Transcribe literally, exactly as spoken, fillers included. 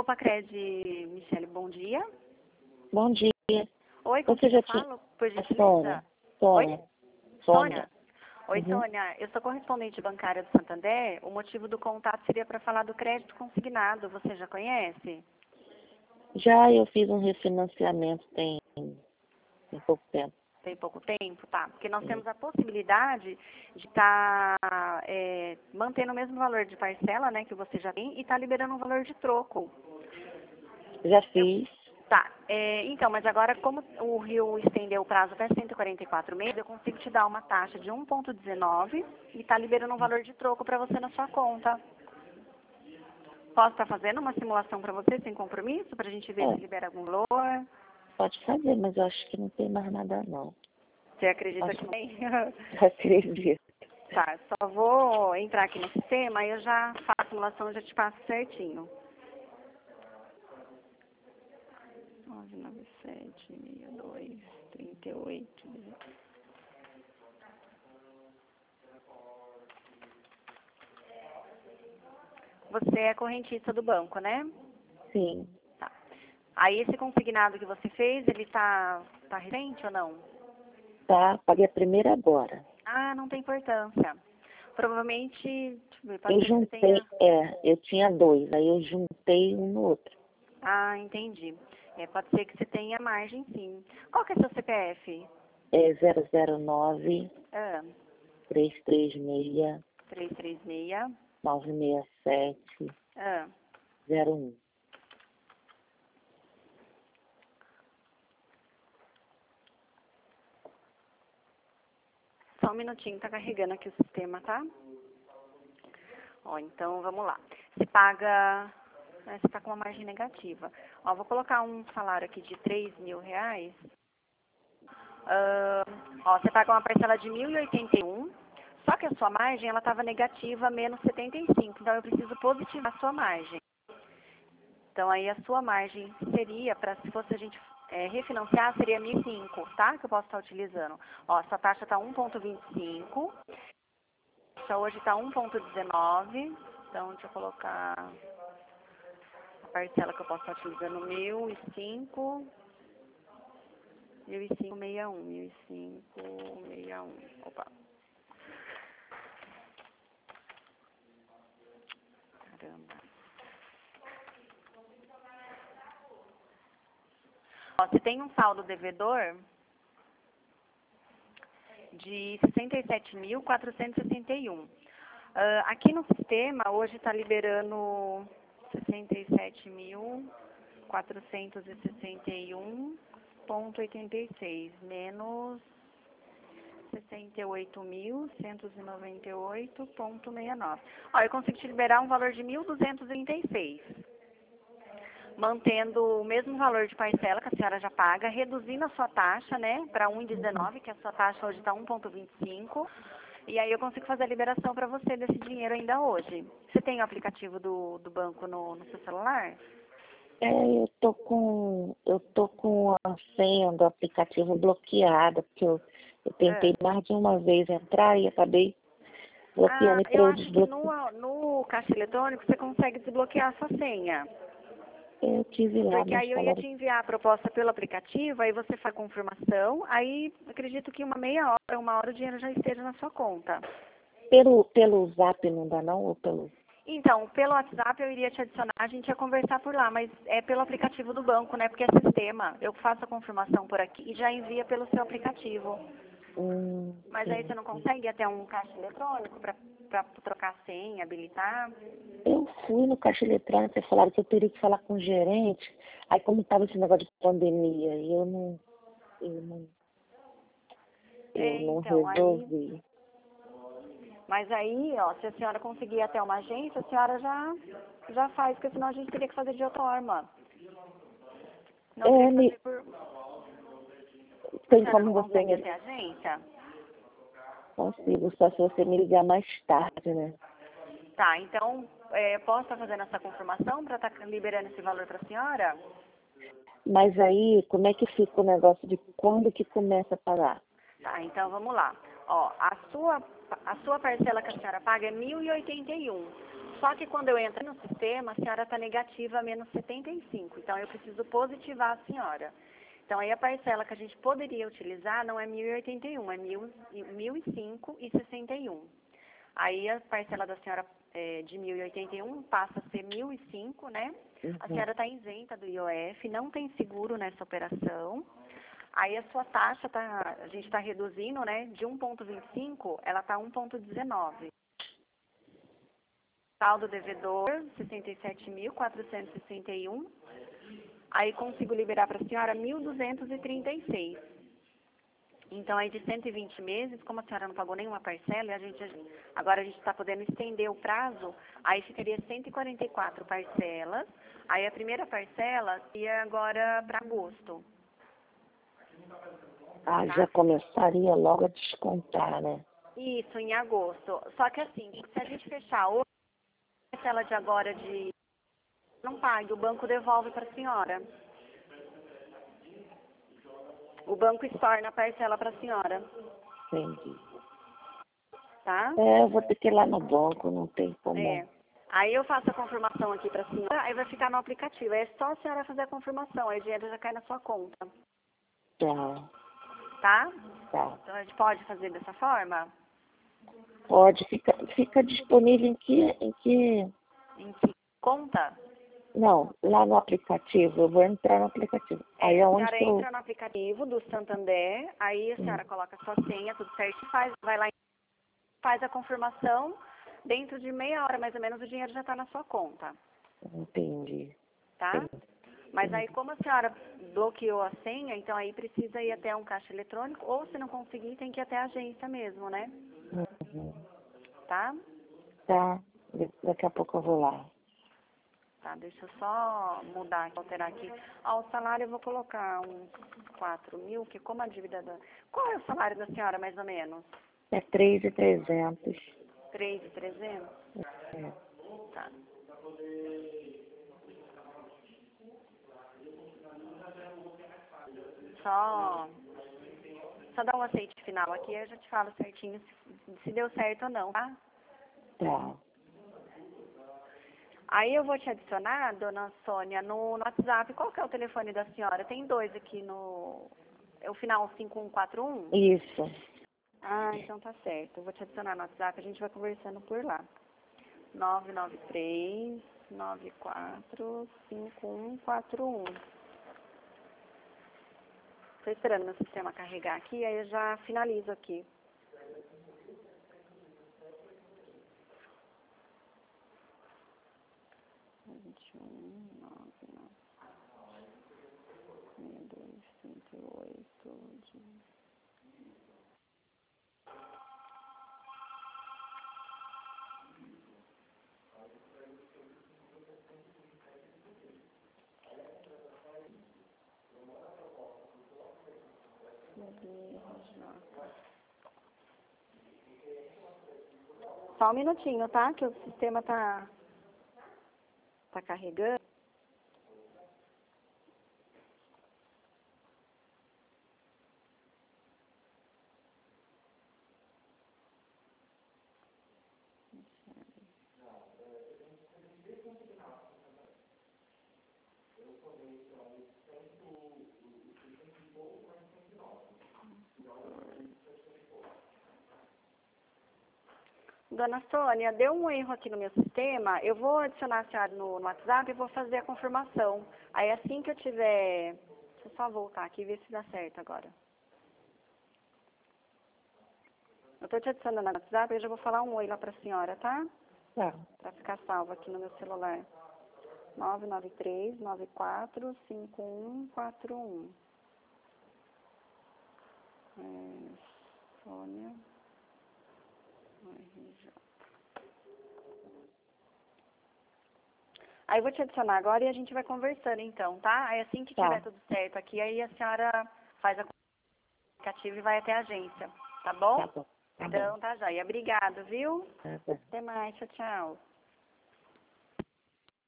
Copa Cred, Michele, bom dia. Bom dia. Oi, com Você quem já eu tinha... falo? Por É gentileza? Sônia. Sônia. Oi? Sônia? Oi, Uhum. Sônia. Eu sou correspondente bancária do Santander. O motivo do contato seria para falar do crédito consignado. Você já conhece? Já eu fiz um refinanciamento tem, tem pouco tempo. Tem pouco tempo, tá? Porque nós Sim. temos a possibilidade de estar é, mantendo o mesmo valor de parcela, né, que você já tem, e estar liberando um valor de troco. Já fiz. Tá, é, então, mas agora como o Rio estendeu o prazo até cento e quarenta e quatro meses, eu consigo te dar uma taxa de um vírgula dezenove e tá liberando um valor de troco para você na sua conta. Posso estar fazendo uma simulação para você sem compromisso, para a gente ver É, se libera algum valor? pode fazer, mas eu acho que não tem mais nada não. Você acredita Acho que tem? acredito. Tá, só vou entrar aqui no sistema e eu já faço a simulação e já te passo certinho. nove nove sete, seis dois, trinta e oito. Você é correntista do banco, né? Sim. Tá. Aí esse consignado que você fez, ele tá, tá recente ou não? Tá, paguei a primeira agora. Ah, não tem importância. Provavelmente, deixa eu ver, pode Eu ser que você juntei, tenha... é, eu tinha dois, aí eu juntei um no outro. Ah, entendi. É, pode ser que você tenha margem, sim. Qual que é seu C P F? É zero zero nove, Ah, três três seis, três três seis. nove seis sete, Ah, zero um. só um minutinho, tá carregando aqui o sistema, tá? Ó, então vamos lá. Você paga... né, você tá com uma margem negativa. Ó, vou colocar um salário aqui de três mil reais. Ah, ó, você paga uma parcela de mil e oitenta e um, só que a sua margem ela estava negativa, menos setenta e cinco, então eu preciso positivar a sua margem. Então aí a sua margem seria, para se fosse a gente é, refinanciar, seria mil e cinco, tá? Que eu posso estar utilizando. Ó, sua taxa está um vírgula vinte e cinco, a taxa hoje está um vírgula dezenove, então deixa eu colocar a parcela que eu posso estar utilizando, mil e cinco. mil e cinco sessenta e um, mil e cinco sessenta e um, opa. Caramba. Ó, você tem um saldo devedor de sessenta e sete mil, quatrocentos e sessenta e um. Ah, aqui no sistema, hoje está liberando sessenta e sete mil, quatrocentos e sessenta e um vírgula oitenta e seis, menos sessenta e oito mil, cento e noventa e oito vírgula sessenta e nove. Ó, eu consigo te liberar um valor de mil duzentos e trinta e seis, mantendo o mesmo valor de parcela que a senhora já paga, reduzindo a sua taxa, né, para um vírgula dezenove, que a sua taxa hoje está um vírgula vinte e cinco, e aí eu consigo fazer a liberação para você desse dinheiro ainda hoje. Você tem o aplicativo do, do banco no, no seu celular? É, eu tô com, eu tô com a senha do aplicativo bloqueada, porque eu, eu tentei É. mais de uma vez entrar e acabei Ah, bloqueando e para eu eu acho que desbloquear. no, no caixa eletrônico você consegue desbloquear a sua senha. Eu tive lá, Porque mas aí eu ia falaram, te enviar a proposta pelo aplicativo, aí você faz a confirmação, aí acredito que uma meia hora, uma hora o dinheiro já esteja na sua conta. pelo, pelo zap não dá não, ou pelo... Então, pelo WhatsApp eu iria te adicionar, a gente ia conversar por lá, mas é pelo aplicativo do banco, né? Porque é sistema. Eu faço a confirmação por aqui e já envia pelo seu aplicativo. Hum, Mas aí você sim, não sim. consegue ir até um caixa eletrônico para trocar a senha, habilitar? Eu fui no caixa eletrônico e falaram que eu teria que falar com o gerente. Aí como estava esse negócio de pandemia, e eu não, eu não, eu É, não então, aí... resolvi. Mas aí, ó, se a senhora conseguir ir até uma agência, a senhora já, já faz, porque senão a gente teria que fazer de outra forma. Não teria É, que me, fazer por... A tem senhora como não você consegue ir me até a agência? consigo, só se você me ligar mais tarde, né? Tá, então, é, posso estar fazendo essa confirmação para estar liberando esse valor para a senhora? Mas aí, como é que fica o negócio de quando que começa a pagar? Tá, então vamos lá. Ó, a sua, a sua parcela que a senhora paga é mil e oitenta e um. Só que quando eu entro no sistema, a senhora está negativa a menos setenta e cinco. Então, eu preciso positivar a senhora. Então, aí a parcela que a gente poderia utilizar não é mil e oitenta e um, é mil e cinco e sessenta e um. Aí a parcela da senhora é, de mil e oitenta e um passa a ser mil e cinco, né? Uhum. A senhora está isenta do I O F, não tem seguro nessa operação. Aí a sua taxa, tá, a gente está reduzindo, né? De um vírgula vinte e cinco, ela está um vírgula dezenove. Saldo devedor, sessenta e sete mil, quatrocentos e sessenta e um. Aí consigo liberar para a senhora mil duzentos e trinta e seis. Então, aí de cento e vinte meses, como a senhora não pagou nenhuma parcela, a gente, agora a gente está podendo estender o prazo, aí ficaria cento e quarenta e quatro parcelas. Aí a primeira parcela ia agora para agosto. Ah, já começaria logo a descontar, né? Isso, em agosto. Só que assim, se a gente fechar hoje, a parcela de agora de não pague, o banco devolve para a senhora. O banco estorna a parcela para a senhora. Entendi. Tá? É, eu vou ter que ir lá no banco, não tem como. É. Aí eu faço a confirmação aqui para a senhora, aí vai ficar no aplicativo. Aí é só a senhora fazer a confirmação, aí o dinheiro já cai na sua conta. Tá, Tá? tá. Então a gente pode fazer dessa forma? Pode, fica, fica disponível em que, em que... Em que conta? Não, lá no aplicativo, eu vou entrar no aplicativo. Aí É, é a onde senhora que eu... entra no aplicativo do Santander, aí a senhora Hum, coloca a sua senha, tudo certo, faz, vai lá e faz a confirmação. Dentro de meia hora, mais ou menos, o dinheiro já está na sua conta. entendi. Tá? Entendi. Mas aí, como a senhora bloqueou a senha, então aí precisa ir até um caixa eletrônico, ou se não conseguir, tem que ir até a agência mesmo, né? Uhum. Tá? Tá, daqui a pouco eu vou lá. Tá, deixa eu só mudar, alterar aqui. Ah, o salário eu vou colocar uns quatro mil, que como a dívida da... Qual é o salário da senhora, mais ou menos? É três mil e trezentos. Três mil e trezentos? É. Tá. Só... Só dar um aceite final aqui, eu já te falo certinho se, se deu certo ou não, tá? Tá. Aí eu vou te adicionar, dona Sônia, no, no WhatsApp. Qual que é o telefone da senhora? Tem dois aqui no... É o final cinco um quatro um? Isso. Ah, então tá certo. Eu vou te adicionar no WhatsApp, a gente vai conversando por lá. nove nove três, nove quatro, cinco um quatro um. Estou esperando meu sistema carregar aqui, aí eu já finalizo aqui. vinte e um, nove, nove, sessenta e dois, cento e oito, só um minutinho, tá? Que o sistema tá, tá carregando. Dona Sônia, deu um erro aqui no meu sistema. Eu vou adicionar a senhora no, no WhatsApp e vou fazer a confirmação. Aí assim que eu tiver... Deixa eu só voltar aqui e ver se dá certo agora. Eu estou te adicionando no WhatsApp e eu já vou falar um oi lá para a senhora, tá? Tá. Para ficar salvo aqui no meu celular. nove nove três, nove quatro, cinco um quatro um. É, Sônia. R J. Aí eu vou te adicionar agora e a gente vai conversando então, tá? Aí assim que Tá. tiver tudo certo aqui, aí a senhora faz a aplicativo e vai até a agência, tá bom? Tá bom. Tá Então bom. tá joia. Obrigado, viu? Tá bom. Até mais, tchau, tchau.